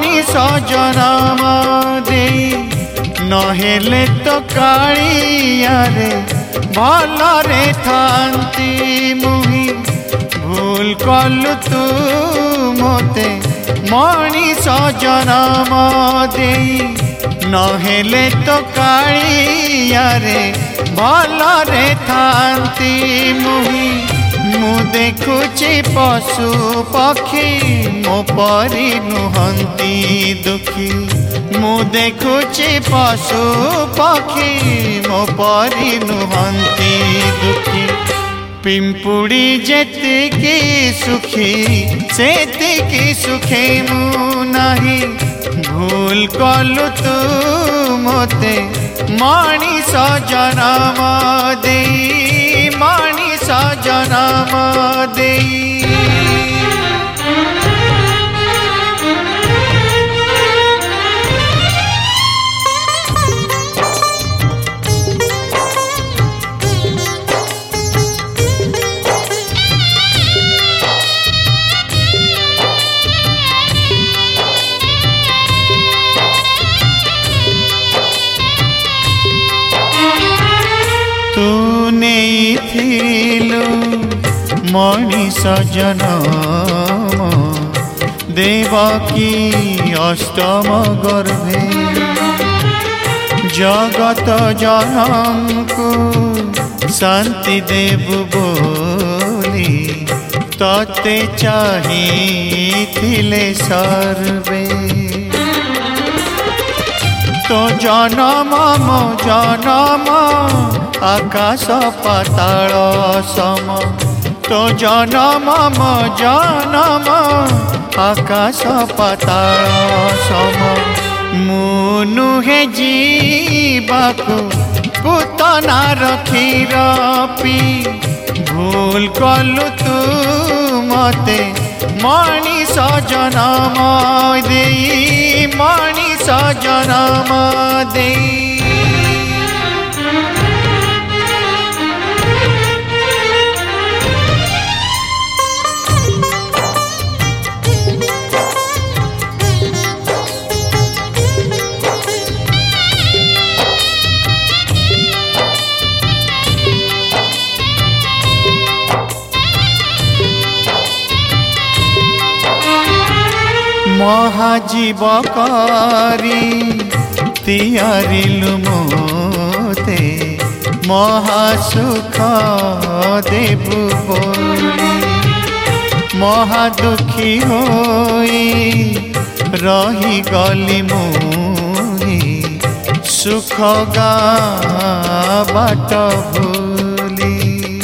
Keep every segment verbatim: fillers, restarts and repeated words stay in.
मनीष जनम देई नहेले तो कालियारे भलरे थांती मुहि भूल कलु तू मोते मनीष जनम देई नहेले तो कालियारे भलरे थांती मुहि मु देखुची पशु पक्षी मो परी नुहंती दुखी मु देखुची पशु पक्षी मो परी नुहंती दुखी पिंपुड़ी जेतिकी सुखी सेतिकी सुखे मु नाही भूल कलु तू मोते मनीष जनम देई मनीष जनम देई मनीष जनम देवकी अष्टम गर्भे जगत जनमको शांति देबु बोली तते चाहिथिले सर्वे तो जनम मो जनम आकाश पाताल सम तो जनम मो जनम आकाश पाताल सम मु नुहे जीवाकु पुतना रखीर पी भूल कलु तू मते मनीष जनम देई मनीष जनम देई महाजीवकारी तियारिलु मोते महासुख देबु बोली महादुखी होई रही गली मुही सुख गा बाट भूली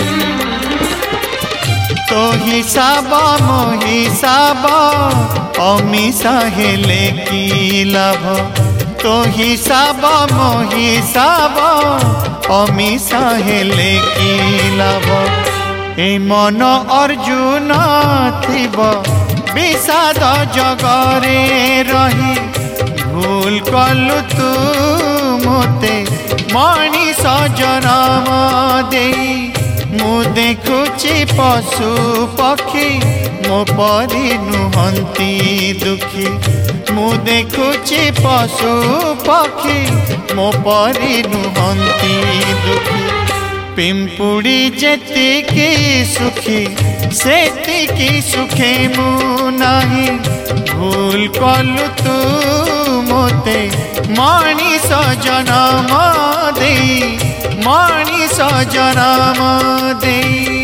तो हिसाब मो हिसाब अमीषा हेले की लाभ तो हिसाब मो हिसाब अमीषा हेले की लाभ ए मन अर्जुन थिब विषाद जगरे रही भूल कलु तू मोते मनीष जनम देई मु देखुची पशु पक्षी मो परी नुहंती दुखी मु देखुची पशु पक्षी मो परी नुहंती दुखी पिंपुड़ी जेतिकी सुखी सेतिकी सुखे मु नाही भूल कलु तू मोते मनीष जनम देई मनीष जनम देई।